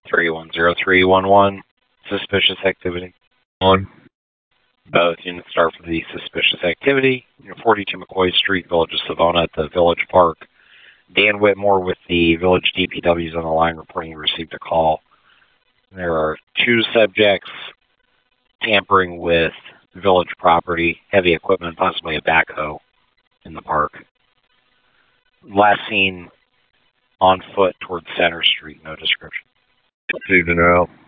310311. Suspicious activity. On. Both units start for the suspicious activity. 42 McCoy Street, Village of Savona at the Village Park. Dan Whitmore with the Village DPWs on the line reporting he received a call. There are 2 subjects tampering with village property, heavy equipment, possibly a backhoe in the park. Last seen on foot towards Center Street, no description. Received and out.